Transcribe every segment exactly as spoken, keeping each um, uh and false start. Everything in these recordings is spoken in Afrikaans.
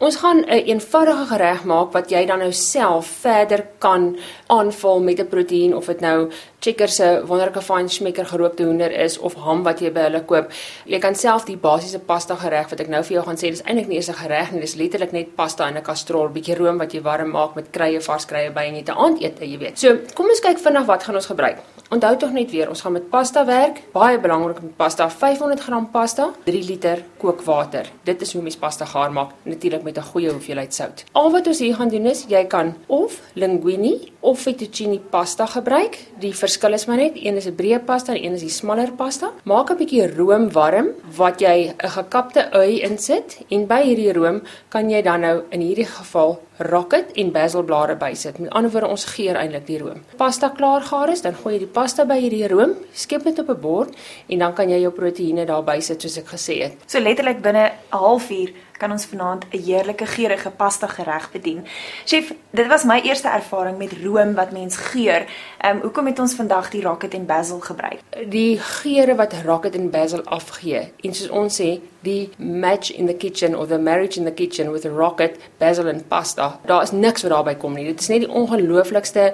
Ons gaan 'n een eenvoudige gereg maak wat jy dan nou self verder kan aanvul met 'n proteïen, of dit nou Checkers se wonderlike fyn schmecker gerookte hoender is of ham wat jy by hulle koop. Jy kan self die basiese pasta gereg wat ek nou vir jou gaan sê, dis eintlik nie eens 'n gereg nie, dis letterlik net pasta in 'n kastrol, bietjie room wat jy warm maak met kruie, vars kruie by en jy te aandete, jy weet. So, kom ons kyk vinnig wat gaan ons gebruik. Onthou tog net weer, ons gaan met pasta werk, baie belangrik met pasta, vyfhonderd gram pasta, drie liter kookwater. Dit is hoe mens pasta gaar maak, natuurlik met 'n goeie hoeveelheid sout. Al wat ons hier gaan doen is, jy kan of linguine of fettuccine pasta gebruik. Die verskil is maar net, een is 'n breë pasta en een is die smaller pasta. Maak 'n bietjie room warm, wat jy 'n gekapte ui insit, en by hierdie room kan jy dan nou in hierdie geval rocket en basilblare bysit. Met ander woorde, ons geur eintlik die room. Pasta klaar gaar is, dan gooi jy die pasta by hierdie room, skep dit op 'n bord en dan kan jy jou proteïene daar bysit soos ek gesê het. So letterlik binne 'n halfuur kan ons vanaand 'n heerlike geurende pasta gereg bedien. Chef, dit was my eerste ervaring met room wat mens geur. Ehm um, hoekom het ons vandag die rocket en basil gebruik? Die geure wat rocket en basil afgee, en soos ons sê, die match in the kitchen or the marriage in the kitchen with rocket, basil en pasta, daar is niks wat daarby kom nie. Dit is net die ongelooflikste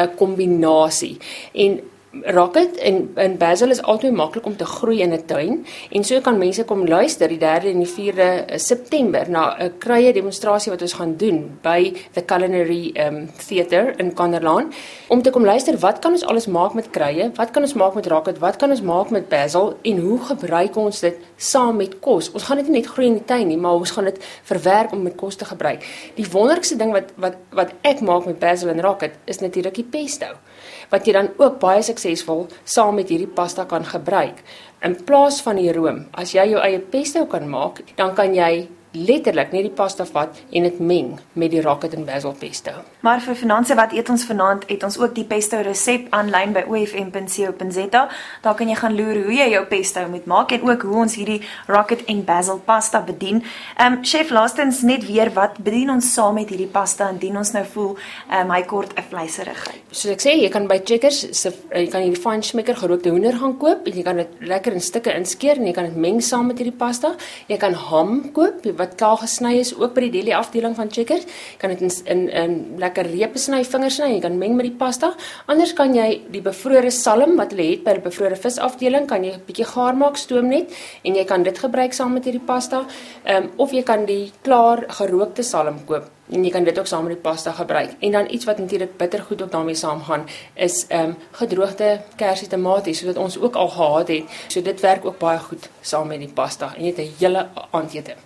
kombinasie. Uh, en rocket en, en basil is altyd maklik om te groei in 'n tuin, en so kan mense kom luister die derde en die vierde September na 'n kruie demonstrasie wat ons gaan doen by the Culinary um, Theatre in Kanderlaan, om te kom luister wat kan ons alles maak met kruie, wat kan ons maak met rocket, wat kan ons maak met basil en hoe gebruik ons dit saam met kos. Ons gaan dit nie net groei in die tuin nie, maar ons gaan dit verwerk om met kos te gebruik. Die wonderlikste ding wat wat wat ek maak met basil en rocket is natuurlik die pesto, wat jy dan ook baie suksesvol saam met hierdie pasta kan gebruik. In plaas van die room, as jy jou eie pesto kan maak, dan kan jy letterlik net die pasta vat en dit meng met die rocket en basil pesto. Maar vir vanaand, wat eet ons vanaand, het ons ook die pesto resep aanlyn by o f m punt co punt z a. Daar kan jy gaan loer hoe jy jou pesto moet maak en ook hoe ons hierdie rocket en basil pasta bedien. Um, chef, laastens net weer, wat bedien ons saam met hierdie pasta indien ons nou voel um, hy kort 'n vleiserigheid? Soos ek sê, jy kan by Checkers, jy kan hierdie fyn schmecker gerookte hoender gaan koop en jy kan dit lekker in stukke inskeer en jy kan dit meng saam met hierdie pasta. Jy kan ham koop wat klaar gesny is, ook by die deli afdeling van Checkers. Jy kan dit in, in, in lekker repe sny, vingers sny, jy kan meng met die pasta. Anders kan jy die bevrore salm wat hulle het by die bevrore vis afdeling, kan jy 'n bietjie gaar maak, stoom net, en jy kan dit gebruik saam met hierdie pasta. Um, of jy kan die klaar gerookte salm koop en jy kan dit ook saam met die pasta gebruik. En dan iets wat natuurlik bittergoed ook daarmee saamgaan, is um, gedroogde kersie tomaties, sodat ons ook al gehad het. So dit werk ook baie goed saam met die pasta en jy het 'n hele aandete.